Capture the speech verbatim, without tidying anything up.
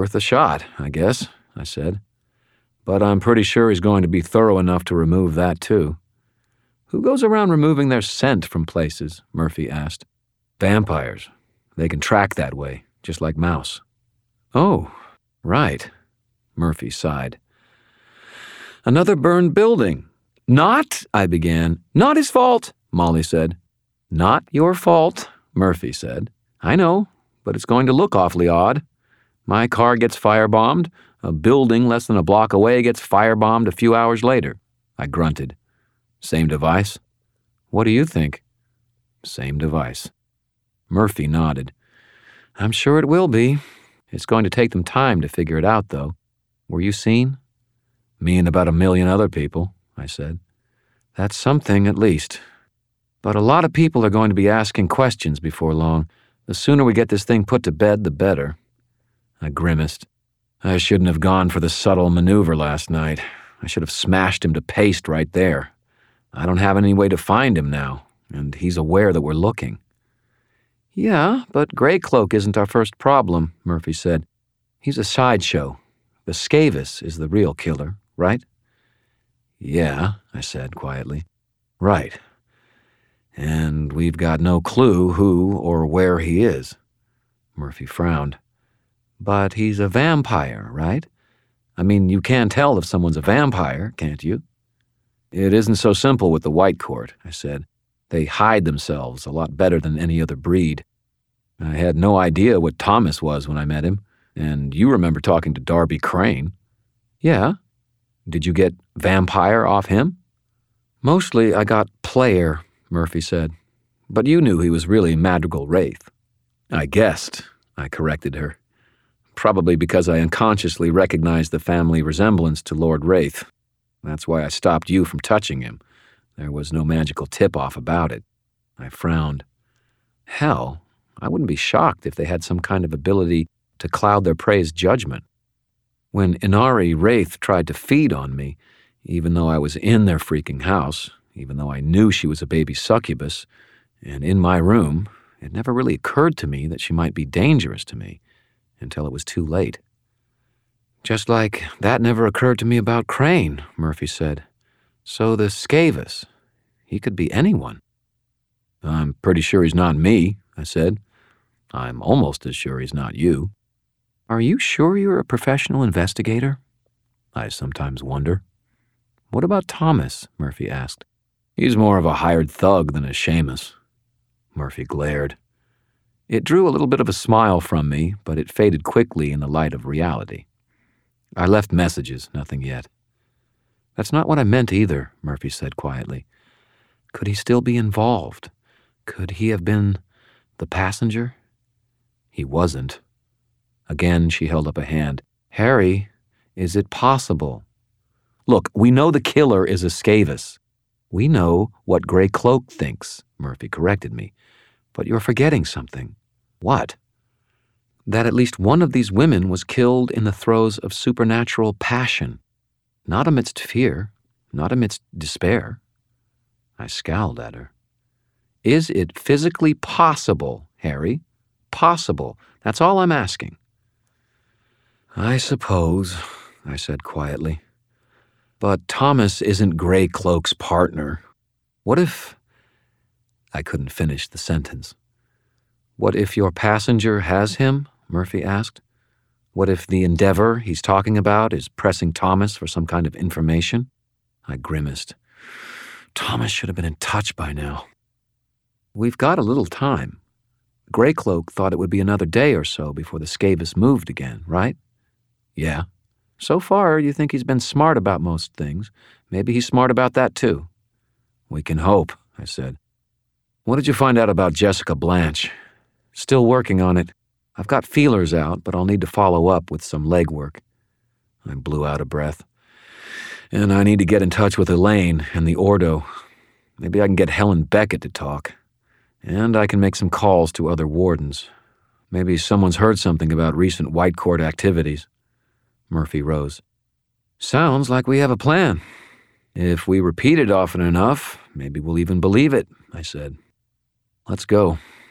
Worth a shot, I guess, I said. But I'm pretty sure he's going to be thorough enough to remove that, too. Who goes around removing their scent from places? Murphy asked. Vampires. They can track that way, just like mouse. Oh, right, Murphy sighed. Another burned building. Not, I began. Not his fault, Molly said. Not your fault, Murphy said. I know, but it's going to look awfully odd. My car gets firebombed. A building less than a block away gets firebombed a few hours later. I grunted. Same device? What do you think? Same device. Murphy nodded. I'm sure it will be. It's going to take them time to figure it out, though. Were you seen? Me and about a million other people, I said. That's something, at least. But a lot of people are going to be asking questions before long. The sooner we get this thing put to bed, the better. I grimaced. I shouldn't have gone for the subtle maneuver last night. I should have smashed him to paste right there. I don't have any way to find him now, and he's aware that we're looking. Yeah, but Grey Cloak isn't our first problem, Murphy said. He's a sideshow. The Skavis is the real killer, right? Yeah, I said quietly. Right. And we've got no clue who or where he is. Murphy frowned. But he's a vampire, right? I mean, you can tell if someone's a vampire, can't you? It isn't so simple with the White Court, I said. They hide themselves a lot better than any other breed. I had no idea what Thomas was when I met him, and you remember talking to Darby Crane. Yeah. Did you get vampire off him? Mostly I got player, Murphy said. But you knew he was really Madrigal Wraith. I guessed, I corrected her. Probably because I unconsciously recognized the family resemblance to Lord Wraith. That's why I stopped you from touching him. There was no magical tip-off about it. I frowned. Hell, I wouldn't be shocked if they had some kind of ability to cloud their prey's judgment. When Inari Wraith tried to feed on me, even though I was in their freaking house, even though I knew she was a baby succubus, and in my room, it never really occurred to me that she might be dangerous to me until it was too late. Just like that never occurred to me about Crane, Murphy said. So the Skavis, he could be anyone. I'm pretty sure he's not me, I said. I'm almost as sure he's not you. Are you sure you're a professional investigator? I sometimes wonder. What about Thomas? Murphy asked. He's more of a hired thug than a Seamus. Murphy glared. It drew a little bit of a smile from me, but it faded quickly in the light of reality. I left messages, nothing yet. That's not what I meant either, Murphy said quietly. Could he still be involved? Could he have been the passenger? He wasn't. Again, she held up a hand. Harry, is it possible? Look, we know the killer is a Skavis. We know what Grey Cloak thinks, Murphy corrected me. But you're forgetting something. What? That at least one of these women was killed in the throes of supernatural passion. Not amidst fear, not amidst despair. I scowled at her. Is it physically possible, Harry? Possible. That's all I'm asking. I suppose, I said quietly. But Thomas isn't Grey Cloak's partner. What if... I couldn't finish the sentence. What if your passenger has him? Murphy asked. What if the endeavor he's talking about is pressing Thomas for some kind of information? I grimaced. Thomas should have been in touch by now. We've got a little time. Grey Cloak thought it would be another day or so before the Skavis moved again, right? Yeah. So far, you think he's been smart about most things. Maybe he's smart about that, too. We can hope, I said. What did you find out about Jessica Blanche? Still working on it. I've got feelers out, but I'll need to follow up with some legwork. I blew out a breath. And I need to get in touch with Elaine and the Ordo. Maybe I can get Helen Beckett to talk. And I can make some calls to other wardens. Maybe someone's heard something about recent White Court activities. Murphy rose. Sounds like we have a plan. If we repeat it often enough, maybe we'll even believe it, I said. Let's go.